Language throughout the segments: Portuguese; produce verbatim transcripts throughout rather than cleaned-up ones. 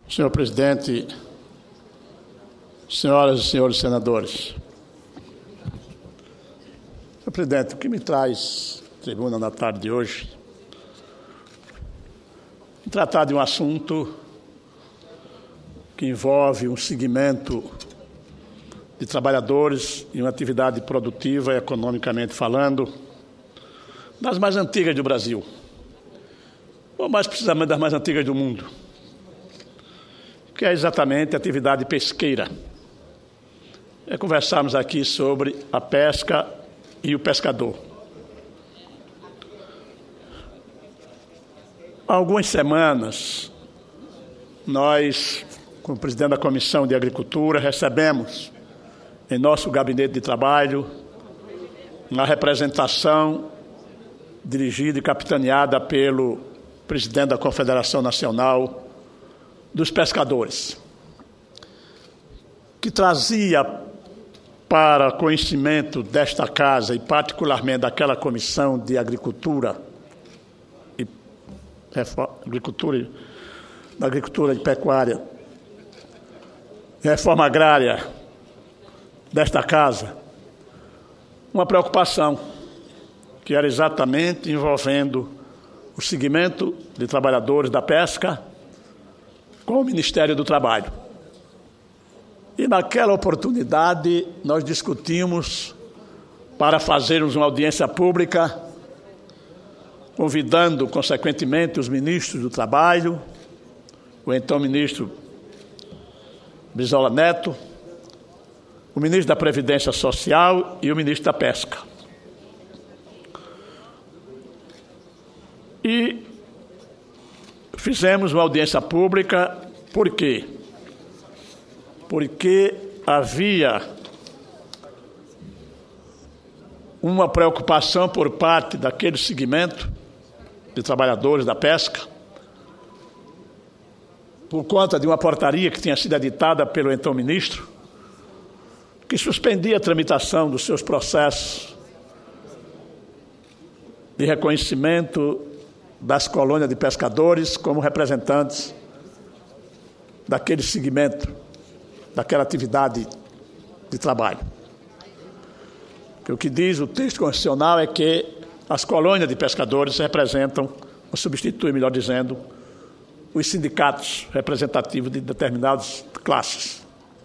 Senhor presidente, senhoras e senhores senadores. Senhor presidente, o que me traz à tribuna na tarde de hoje é tratar de um assunto que envolve um segmento de trabalhadores e uma atividade produtiva, economicamente falando, das mais antigas do Brasil, ou mais precisamente das mais antigas do mundo, que é exatamente a atividade pesqueira. É conversarmos aqui sobre a pesca e o pescador. Há algumas semanas, nós, como presidente da Comissão de Agricultura, recebemos em nosso gabinete de trabalho uma representação dirigida e capitaneada pelo presidente da Confederação Nacional dos Pescadores, que trazia para conhecimento desta casa e particularmente daquela Comissão de Agricultura e Agricultura, da Agricultura e Pecuária e Reforma Agrária desta casa, uma preocupação que era exatamente envolvendo o segmento de trabalhadores da pesca com o Ministério do Trabalho. E naquela oportunidade nós discutimos para fazermos uma audiência pública, convidando consequentemente os ministros do Trabalho, o então ministro Brizola Neto, o ministro da Previdência Social e o ministro da Pesca. E fizemos uma audiência pública, por quê? Porque havia uma preocupação por parte daquele segmento de trabalhadores da pesca, por conta de uma portaria que tinha sido editada pelo então ministro, que suspendia a tramitação dos seus processos de reconhecimento das colônias de pescadores como representantes daquele segmento, daquela atividade de trabalho. O que diz o texto constitucional é que as colônias de pescadores representam, ou substituem, melhor dizendo, os sindicatos representativos de determinadas classes.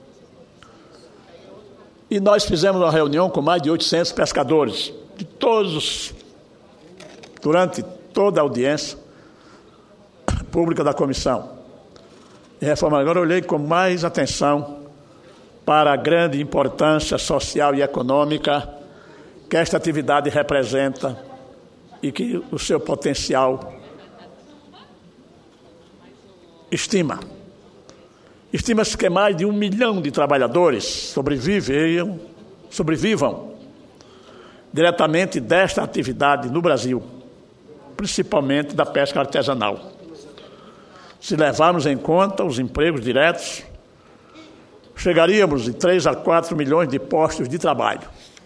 E nós fizemos uma reunião com mais de oitocentos pescadores, de todos, durante toda a audiência pública da comissão. E Reforma Agrária, eu olhei com mais atenção para a grande importância social e econômica que esta atividade representa e que o seu potencial estima. Estima-se que mais de um milhão de trabalhadores sobrevivam, sobrevivam diretamente desta atividade no Brasil, principalmente da pesca artesanal. Se levarmos em conta os empregos diretos, chegaríamos de três a quatro milhões de postos de trabalho.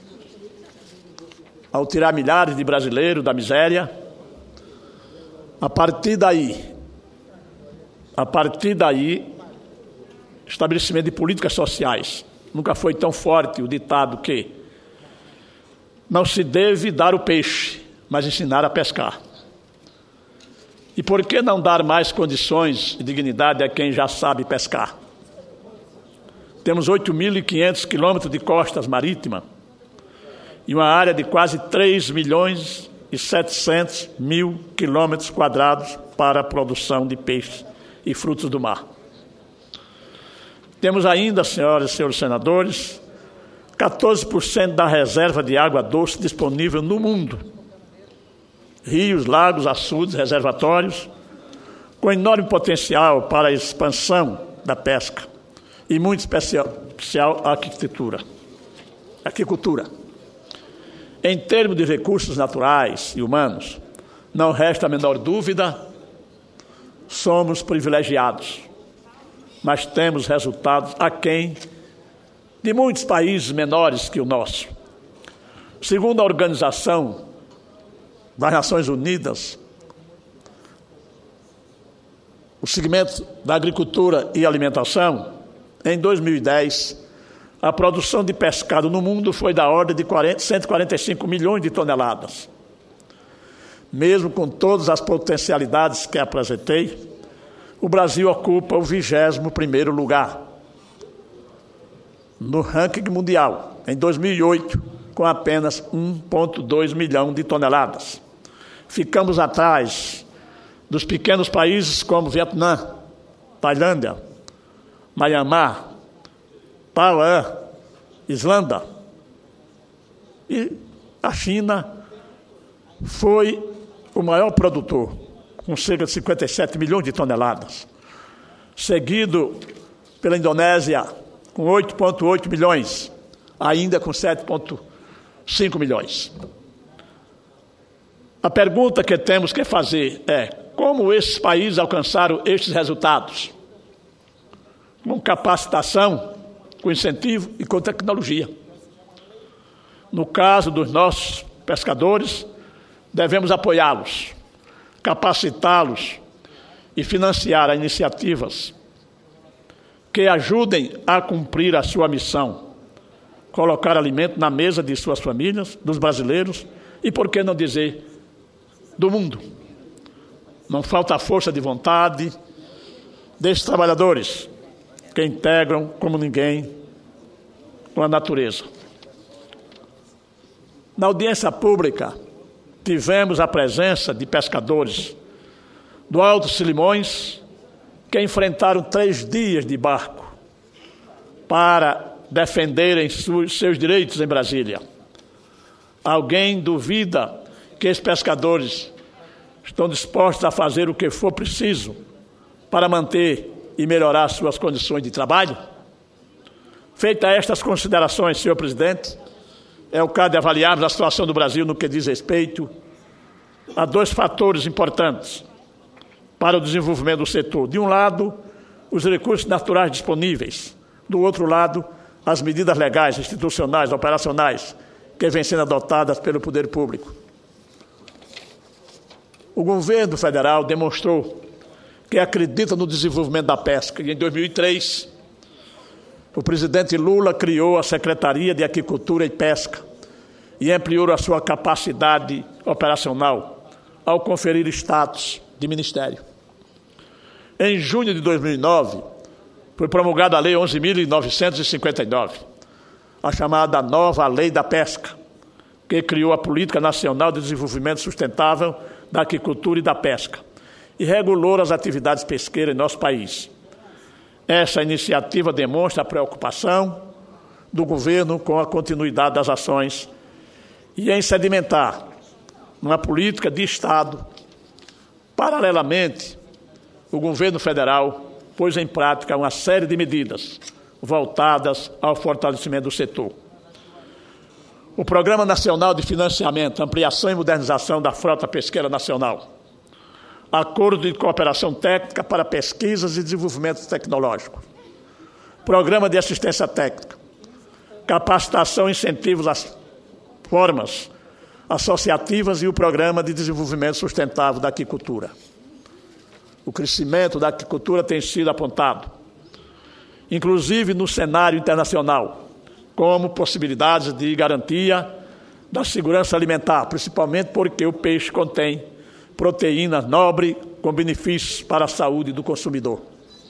Ao tirar milhares de brasileiros da miséria, a partir daí, a partir daí, estabelecimento de políticas sociais. Nunca foi tão forte o ditado que não se deve dar o peixe, mas ensinar a pescar. E por que não dar mais condições e dignidade a quem já sabe pescar? Temos oito mil e quinhentos quilômetros de costas marítimas e uma área de quase três milhões e setecentos mil quilômetros quadrados para a produção de peixes e frutos do mar. Temos ainda, senhoras e senhores senadores, quatorze por cento da reserva de água doce disponível no mundo. Rios, lagos, açudes, reservatórios, com enorme potencial para a expansão da pesca e muito especial, especial a arquitetura. Agricultura. Em termos de recursos naturais e humanos, não resta a menor dúvida, somos privilegiados, mas temos resultados aquém de muitos países menores que o nosso. Segundo a Organização das Nações Unidas, o segmento da agricultura e alimentação, em dois mil e dez, a produção de pescado no mundo foi da ordem de cento e quarenta e cinco milhões de toneladas. Mesmo com todas as potencialidades que apresentei, o Brasil ocupa o vigésimo primeiro lugar no ranking mundial, em dois mil e oito, com apenas um vírgula dois milhão de toneladas. Ficamos atrás dos pequenos países como Vietnã, Tailândia, Myanmar, Taiwan, Islândia. E a China foi o maior produtor, com cerca de cinquenta e sete milhões de toneladas, seguido pela Indonésia, com oito vírgula oito milhões, ainda com sete vírgula cinco milhões. A pergunta que temos que fazer é: como esses países alcançaram estes resultados? Com capacitação, com incentivo e com tecnologia. No caso dos nossos pescadores, devemos apoiá-los, capacitá-los e financiar iniciativas que ajudem a cumprir a sua missão, colocar alimento na mesa de suas famílias, dos brasileiros e, por que não dizer, do mundo. Não falta força de vontade desses trabalhadores que integram como ninguém com a natureza. Na audiência pública, tivemos a presença de pescadores do Alto Silimões que enfrentaram três dias de barco para defenderem seus direitos em Brasília. Alguém duvida que esses pescadores estão dispostos a fazer o que for preciso para manter e melhorar suas condições de trabalho? Feitas estas considerações, senhor presidente, é o caso de avaliarmos a situação do Brasil no que diz respeito a dois fatores importantes para o desenvolvimento do setor. De um lado, os recursos naturais disponíveis. Do outro lado, as medidas legais, institucionais, operacionais, que vêm sendo adotadas pelo poder público. O governo federal demonstrou que acredita no desenvolvimento da pesca. E em dois mil e três, o presidente Lula criou a Secretaria de Aquicultura e Pesca e ampliou a sua capacidade operacional ao conferir status de ministério. Em junho de dois mil e nove, foi promulgada a Lei onze mil novecentos e cinquenta e nove, a chamada Nova Lei da Pesca, que criou a Política Nacional de Desenvolvimento Sustentável da Aquicultura e da Pesca e regulou as atividades pesqueiras em nosso país. Essa iniciativa demonstra a preocupação do governo com a continuidade das ações e em sedimentar uma política de Estado. Paralelamente, o governo federal pôs em prática uma série de medidas voltadas ao fortalecimento do setor. O Programa Nacional de Financiamento, Ampliação e Modernização da Frota Pesqueira Nacional. Acordo de Cooperação Técnica para Pesquisas e Desenvolvimento Tecnológico. Programa de Assistência Técnica. Capacitação e incentivos às formas associativas e o Programa de Desenvolvimento Sustentável da Aquicultura. O crescimento da aquicultura tem sido apontado, inclusive no cenário internacional, como possibilidades de garantia da segurança alimentar, principalmente porque o peixe contém proteína nobre com benefícios para a saúde do consumidor.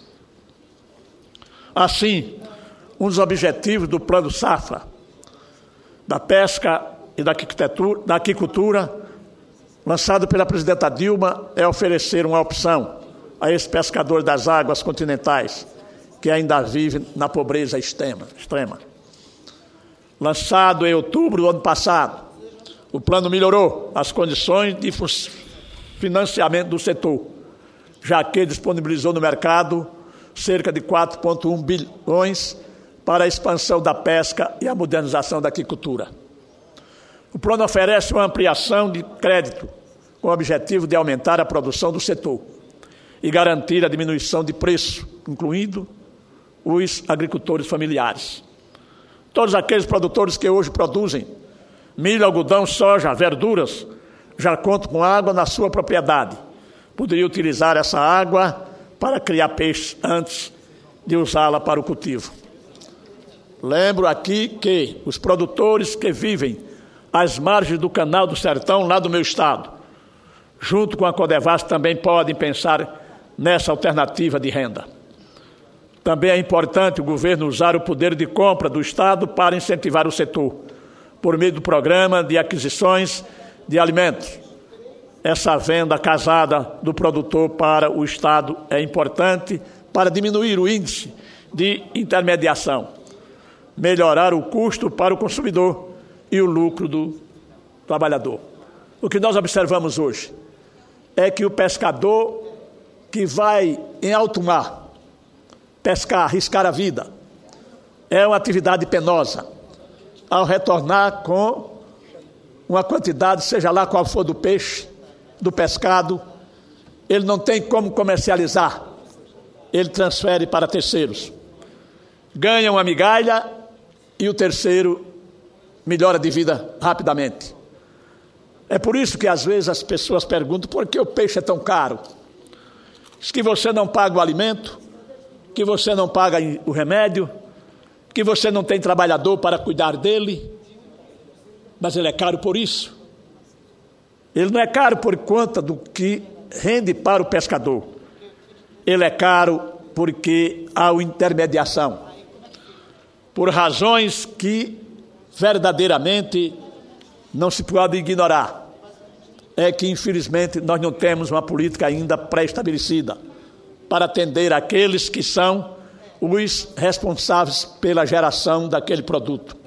Assim, um dos objetivos do Plano Safra, da pesca e da aquicultura, da aquicultura, lançado pela presidenta Dilma, é oferecer uma opção a esses pescadores das águas continentais que ainda vivem na pobreza extrema. extrema. Lançado em outubro do ano passado, o plano melhorou as condições de financiamento do setor, já que disponibilizou no mercado cerca de quatro vírgula um bilhões para a expansão da pesca e a modernização da aquicultura. O plano oferece uma ampliação de crédito com o objetivo de aumentar a produção do setor e garantir a diminuição de preço, incluindo os agricultores familiares. Todos aqueles produtores que hoje produzem milho, algodão, soja, verduras, já contam com água na sua propriedade. Poderiam utilizar essa água para criar peixe antes de usá-la para o cultivo. Lembro aqui que os produtores que vivem às margens do Canal do Sertão, lá do meu estado, junto com a Codevasf, também podem pensar nessa alternativa de renda. Também é importante o governo usar o poder de compra do Estado para incentivar o setor, por meio do programa de aquisições de alimentos. Essa venda casada do produtor para o Estado é importante para diminuir o índice de intermediação, melhorar o custo para o consumidor e o lucro do trabalhador. O que nós observamos hoje é que o pescador que vai em alto mar pescar, arriscar a vida, é uma atividade penosa. Ao retornar com uma quantidade, seja lá qual for do peixe, do pescado, ele não tem como comercializar, ele transfere para terceiros. Ganha uma migalha e o terceiro melhora de vida rapidamente. É por isso que às vezes as pessoas perguntam por que o peixe é tão caro. Diz que você não paga o alimento, que você não paga o remédio, que você não tem trabalhador para cuidar dele, mas ele é caro por isso. Ele não é caro por conta do que rende para o pescador. Ele é caro porque há uma intermediação, por razões que verdadeiramente não se pode ignorar. É que, infelizmente, nós não temos uma política ainda pré-estabelecida para atender aqueles que são os responsáveis pela geração daquele produto.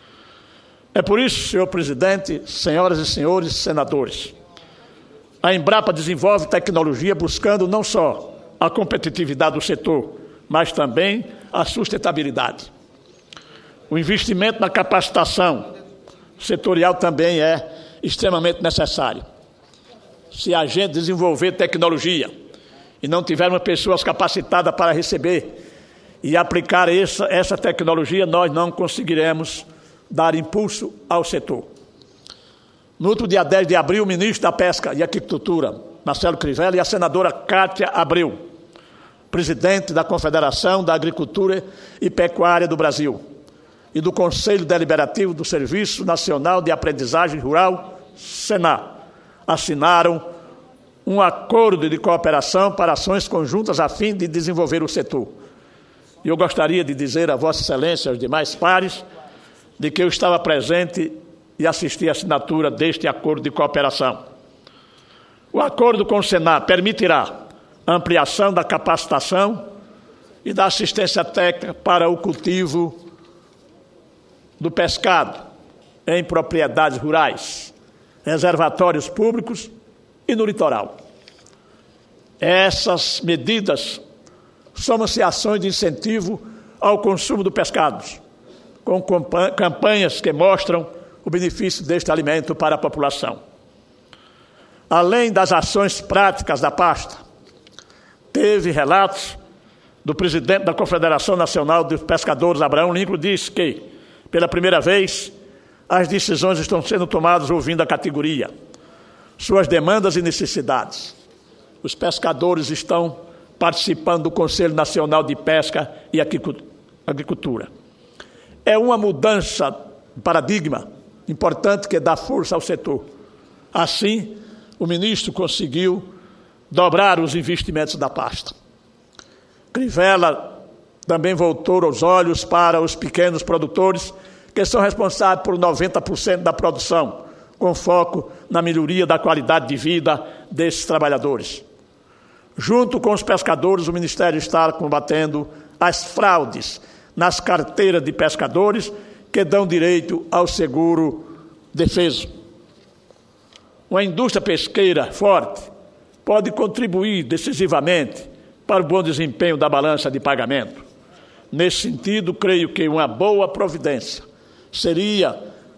É por isso, senhor presidente, senhoras e senhores senadores, a Embrapa desenvolve tecnologia buscando não só a competitividade do setor, mas também a sustentabilidade. O investimento na capacitação setorial também é extremamente necessário. Se a gente desenvolver tecnologia e não tivermos pessoas capacitadas para receber e aplicar essa, essa tecnologia, nós não conseguiremos dar impulso ao setor. No último dia dez de abril, o ministro da Pesca e Aquicultura, Marcelo Crivella, e a senadora Cátia Abreu, presidente da Confederação da Agricultura e Pecuária do Brasil e do Conselho Deliberativo do Serviço Nacional de Aprendizagem Rural, Senar, assinaram um acordo de cooperação para ações conjuntas a fim de desenvolver o setor. E eu gostaria de dizer a Vossa Excelência e aos demais pares de que eu estava presente e assisti à assinatura deste acordo de cooperação. O acordo com o Senar permitirá a ampliação da capacitação e da assistência técnica para o cultivo do pescado em propriedades rurais, reservatórios públicos e no litoral. Essas medidas somam-se ações de incentivo ao consumo do pescado, com campanhas que mostram o benefício deste alimento para a população. Além das ações práticas da pasta, teve relatos do presidente da Confederação Nacional dos Pescadores, Abraão Lincoln, disse que, pela primeira vez, as decisões estão sendo tomadas ouvindo a categoria, suas demandas e necessidades. Os pescadores estão participando do Conselho Nacional de Pesca e Agricultura. É uma mudança de paradigma importante que dá força ao setor. Assim, o ministro conseguiu dobrar os investimentos da pasta. Crivella também voltou os olhos para os pequenos produtores, que são responsáveis por noventa por cento da produção, com foco na melhoria da qualidade de vida desses trabalhadores. Junto com os pescadores, o Ministério está combatendo as fraudes nas carteiras de pescadores que dão direito ao seguro defeso. Uma indústria pesqueira forte pode contribuir decisivamente para o bom desempenho da balança de pagamento. Nesse sentido, creio que uma boa providência seria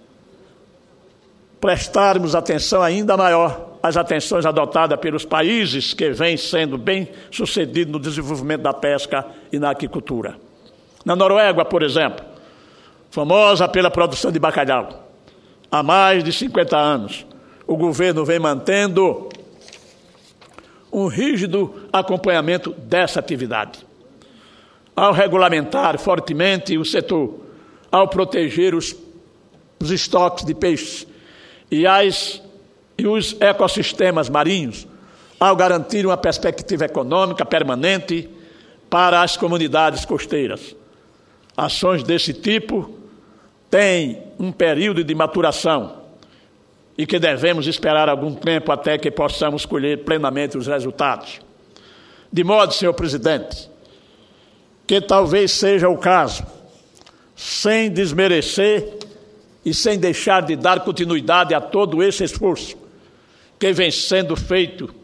prestarmos atenção ainda maior às atenções adotadas pelos países que vêm sendo bem-sucedidos no desenvolvimento da pesca e na aquicultura. Na Noruega, por exemplo, famosa pela produção de bacalhau, há mais de cinquenta anos, o governo vem mantendo um rígido acompanhamento dessa atividade. Ao regulamentar fortemente o setor, ao proteger os, os estoques de peixes e, as, e os ecossistemas marinhos, ao garantir uma perspectiva econômica permanente para as comunidades costeiras. Ações desse tipo têm um período de maturação e que devemos esperar algum tempo até que possamos colher plenamente os resultados. De modo, senhor presidente, que talvez seja o caso, sem desmerecer e sem deixar de dar continuidade a todo esse esforço que vem sendo feito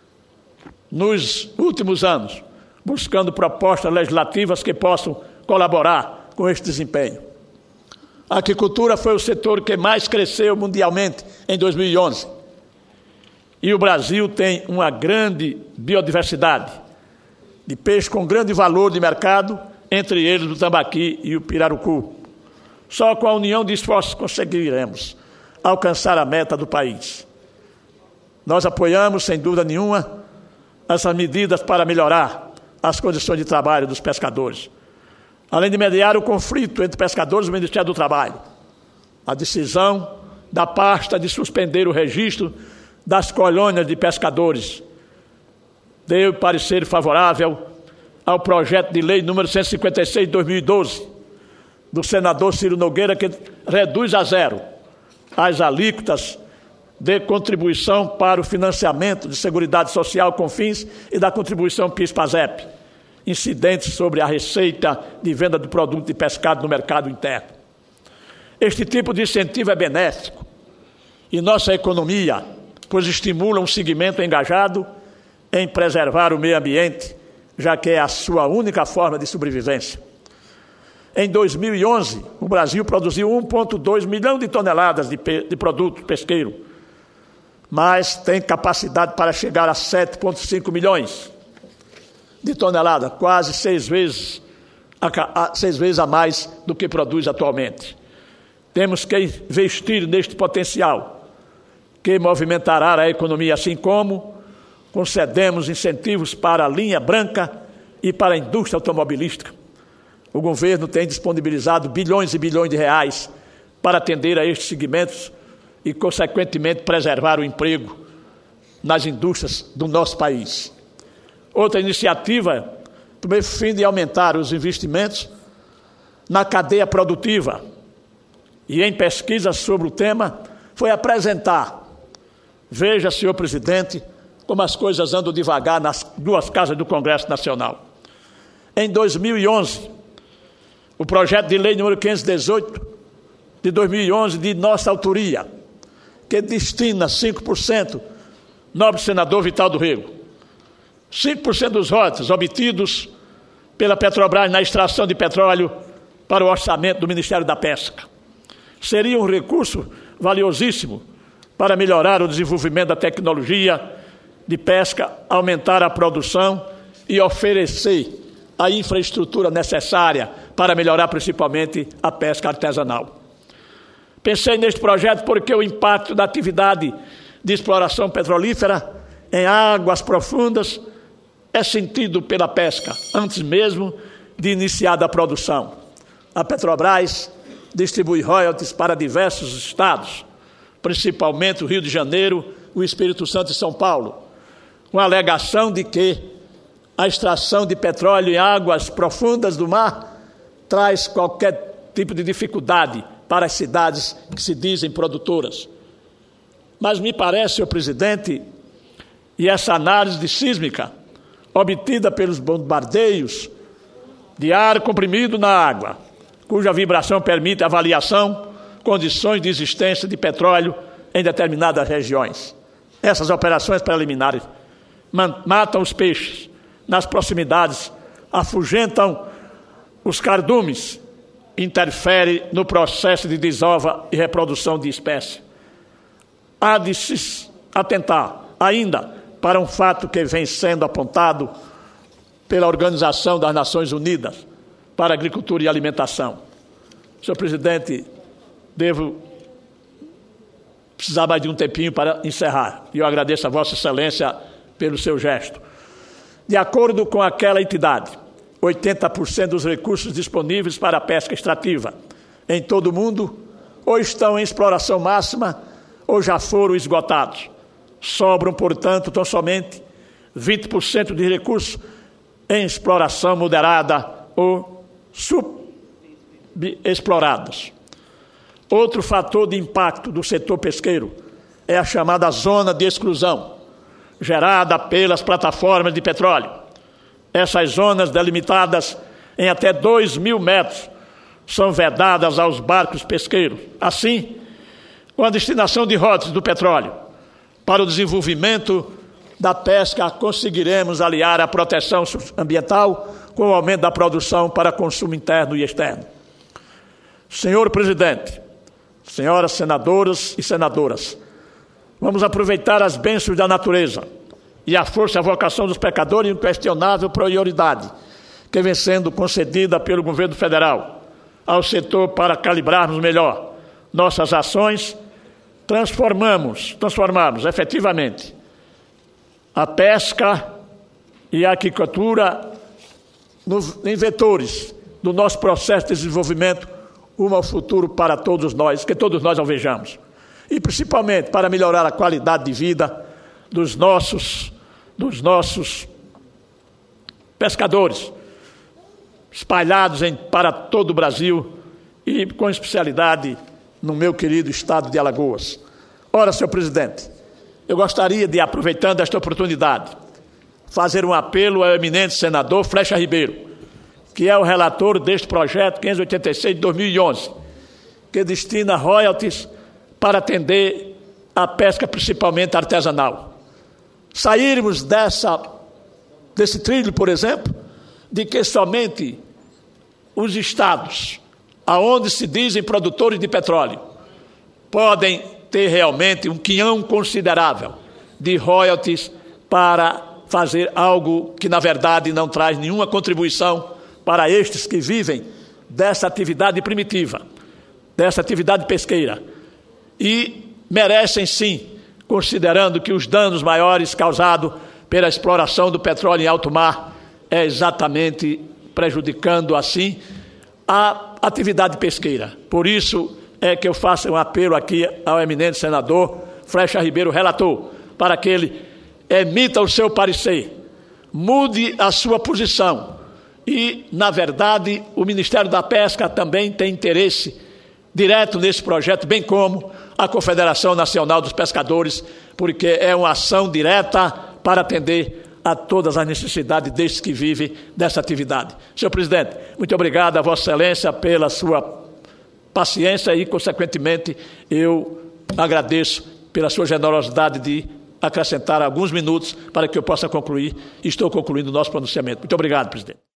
nos últimos anos, buscando propostas legislativas que possam colaborar com este desempenho. A aquicultura foi o setor que mais cresceu mundialmente em dois mil e onze. E o Brasil tem uma grande biodiversidade de peixe com grande valor de mercado, entre eles o tambaqui e o pirarucu. Só com a união de esforços conseguiremos alcançar a meta do país. Nós apoiamos, sem dúvida nenhuma, essas medidas para melhorar as condições de trabalho dos pescadores, além de mediar o conflito entre pescadores e o Ministério do Trabalho. A decisão da pasta de suspender o registro das colônias de pescadores deu parecer favorável ao projeto de lei número cento e cinquenta e seis de dois mil e doze, do senador Ciro Nogueira, que reduz a zero as alíquotas de contribuição para o financiamento de Seguridade Social Confins e da contribuição PIS-PASEP, incidentes sobre a receita de venda do produto de pescado no mercado interno. Este tipo de incentivo é benéfico e nossa economia, pois estimula um segmento engajado em preservar o meio ambiente, já que é a sua única forma de sobrevivência. Em dois mil e onze, o Brasil produziu um vírgula dois milhão de toneladas de, pe- de produto pesqueiro, mas tem capacidade para chegar a sete vírgula cinco milhões de toneladas, quase seis vezes, a, a, seis vezes a mais do que produz atualmente. Temos que investir neste potencial, que movimentará a economia, assim como concedemos incentivos para a linha branca e para a indústria automobilística. O governo tem disponibilizado bilhões e bilhões de reais para atender a estes segmentos e, consequentemente, preservar o emprego nas indústrias do nosso país. Outra iniciativa, também a fim de aumentar os investimentos na cadeia produtiva e em pesquisas sobre o tema, foi apresentar, veja, senhor presidente, como as coisas andam devagar nas duas casas do Congresso Nacional. Em dois mil e onze, o projeto de lei número quinhentos e dezoito de dois mil e onze, de nossa autoria, que destina cinco por cento, nobre senador Vital do Rego, cinco por cento dos royalties obtidos pela Petrobras na extração de petróleo para o orçamento do Ministério da Pesca. Seria um recurso valiosíssimo para melhorar o desenvolvimento da tecnologia de pesca, aumentar a produção e oferecer a infraestrutura necessária para melhorar principalmente a pesca artesanal. Pensei neste projeto porque o impacto da atividade de exploração petrolífera em águas profundas é sentido pela pesca, antes mesmo de iniciar a produção. A Petrobras distribui royalties para diversos estados, principalmente o Rio de Janeiro, o Espírito Santo e São Paulo, com a alegação de que a extração de petróleo em águas profundas do mar traz qualquer tipo de dificuldade para as cidades que se dizem produtoras. Mas me parece, senhor presidente, e essa análise de sísmica obtida pelos bombardeios de ar comprimido na água, cuja vibração permite avaliação, condições de existência de petróleo em determinadas regiões. Essas operações preliminares matam os peixes nas proximidades, afugentam os cardumes, interfere no processo de desova e reprodução de espécies. Há de se atentar ainda para um fato que vem sendo apontado pela Organização das Nações Unidas para a Agricultura e Alimentação. Senhor presidente, devo precisar mais de um tempinho para encerrar. E eu agradeço a Vossa Excelência pelo seu gesto. De acordo com aquela entidade, oitenta por cento dos recursos disponíveis para a pesca extrativa em todo o mundo ou estão em exploração máxima ou já foram esgotados. Sobram, portanto, tão somente vinte por cento de recursos em exploração moderada ou subexplorados. Outro fator de impacto do setor pesqueiro é a chamada zona de exclusão, gerada pelas plataformas de petróleo. Essas zonas, delimitadas em até dois mil metros, são vedadas aos barcos pesqueiros. Assim, com a destinação de rotas do petróleo para o desenvolvimento da pesca, conseguiremos aliar a proteção ambiental com o aumento da produção para consumo interno e externo. Senhor presidente, senhoras senadoras e senadoras, vamos aproveitar as bênçãos da natureza e a força e a vocação dos pescadores em inquestionável prioridade que vem sendo concedida pelo governo federal ao setor para calibrarmos melhor nossas ações, transformamos, transformamos efetivamente a pesca e a aquicultura em vetores do nosso processo de desenvolvimento rumo ao futuro para todos nós, que todos nós alvejamos. E principalmente para melhorar a qualidade de vida dos nossos, dos nossos pescadores, espalhados em, para todo o Brasil e com especialidade no meu querido estado de Alagoas. Ora, senhor presidente, eu gostaria de, aproveitando esta oportunidade, fazer um apelo ao eminente senador Flecha Ribeiro, que é o relator deste projeto quinhentos e oitenta e seis de dois mil e onze, que destina royalties para atender a pesca principalmente artesanal. Sairmos dessa, desse trilho, por exemplo, de que somente os estados, aonde se dizem produtores de petróleo, podem ter realmente um quinhão considerável de royalties para fazer algo que, na verdade, não traz nenhuma contribuição para estes que vivem dessa atividade primitiva, dessa atividade pesqueira, e merecem sim, considerando que os danos maiores causados pela exploração do petróleo em alto mar é exatamente prejudicando assim a atividade pesqueira. Por isso é que eu faço um apelo aqui ao eminente senador Flecha Ribeiro, relator, para que ele emita o seu parecer, mude a sua posição e, na verdade, o Ministério da Pesca também tem interesse direto nesse projeto, bem como a Confederação Nacional dos Pescadores, porque é uma ação direta para atender a todas as necessidades destes que vivem dessa atividade. Senhor presidente, muito obrigado a Vossa Excelência pela sua paciência e, consequentemente, eu agradeço pela sua generosidade de acrescentar alguns minutos para que eu possa concluir. Estou concluindo o nosso pronunciamento. Muito obrigado, presidente.